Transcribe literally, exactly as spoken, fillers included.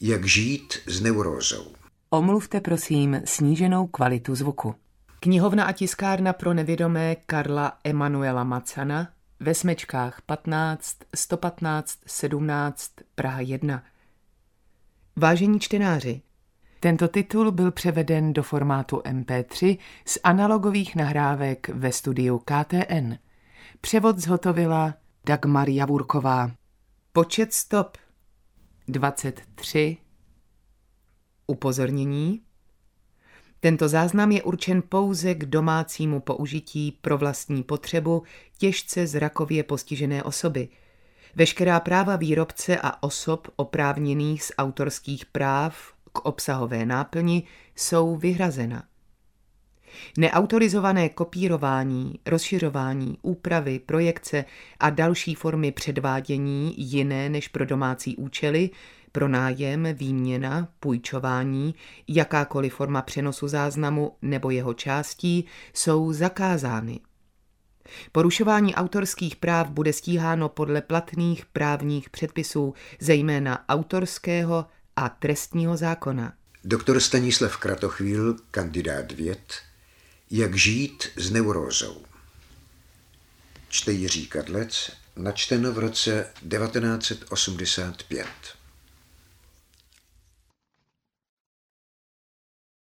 Jak žít s neurózou. Omluvte prosím sníženou kvalitu zvuku. Knihovna a tiskárna pro nevědomé Karla Emanuela Macana ve Smečkách patnáct, sto patnáct, sedmnáct, Praha jedna. Vážení čtenáři, tento titul byl převeden do formátu em pé tři z analogových nahrávek ve studiu K T N. Převod zhotovila Dagmar Javurková. Počet stop dvacet tři. Upozornění. Tento záznam je určen pouze k domácímu použití pro vlastní potřebu těžce zrakově postižené osoby. Veškerá práva výrobce a osob oprávněných z autorských práv k obsahové náplni jsou vyhrazena. Neautorizované kopírování, rozšiřování, úpravy, projekce a další formy předvádění jiné než pro domácí účely, pronájem, výměna, půjčování, jakákoliv forma přenosu záznamu nebo jeho částí jsou zakázány. Porušování autorských práv bude stíháno podle platných právních předpisů, zejména autorského a trestního zákona. Doktor Stanislav Kratochvíl, kandidát věd. Jak žít s neurózou. Čte Jiří Kadlec, načteno v roce devatenáct set osmdesát pět.